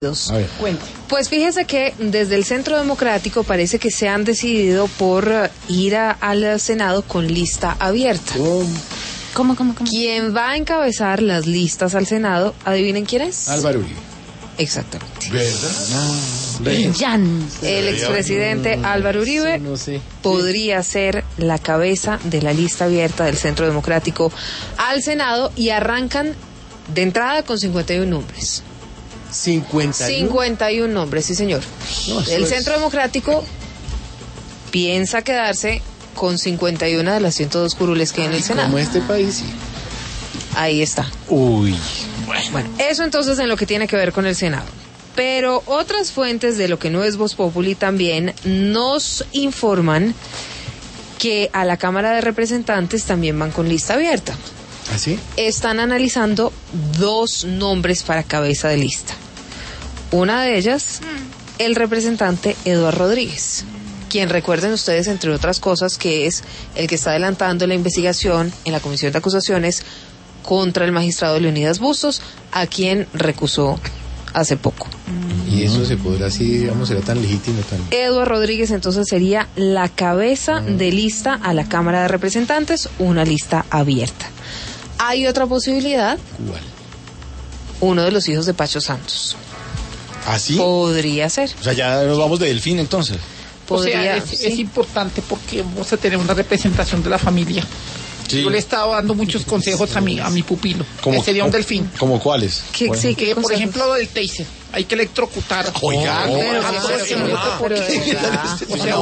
A ver. Pues fíjese que desde el Centro Democrático parece que se han decidido por ir al Senado con lista abierta. ¿Cómo? ¿Quién va a encabezar las listas al Senado? ¿Adivinen quién es? Álvaro Uribe. Exactamente. ¿Verdad? El expresidente Álvaro Uribe podría ser la cabeza de la lista abierta del Centro Democrático al Senado y arrancan de entrada con 51 nombres. 51 nombres, sí señor. El Centro Democrático piensa quedarse con 51 de las 102 curules que hay en el Senado. Como este país, sí. Ahí está. Uy. Bueno, eso entonces en lo que tiene que ver con el Senado. Pero otras fuentes de lo que no es Voz Populi también nos informan que a la Cámara de Representantes también van con lista abierta. ¿Ah, sí? Están analizando 2 nombres para cabeza de lista. Una de ellas, el representante Eduardo Rodríguez, quien recuerden ustedes, entre otras cosas, que es el que está adelantando la investigación en la Comisión de Acusaciones contra el magistrado Leonidas Bustos, a quien recusó hace poco. Y eso se podrá, así, digamos, será tan legítimo también. Eduardo Rodríguez entonces sería la cabeza de lista a la Cámara de Representantes, una lista abierta. Hay otra posibilidad. ¿Cuál? Uno de los hijos de Pacho Santos. ¿Ah, sí? Podría ser. O sea, ya nos vamos de Delfín entonces. Podría, es importante porque vamos a tener una representación de la familia. Sí. Yo le estaba dando muchos consejos a mi pupilo. Que sería un delfín. ¿Como cuáles? Que por ejemplo lo del taser. Hay que electrocutar. Oiga, Pero, o sea,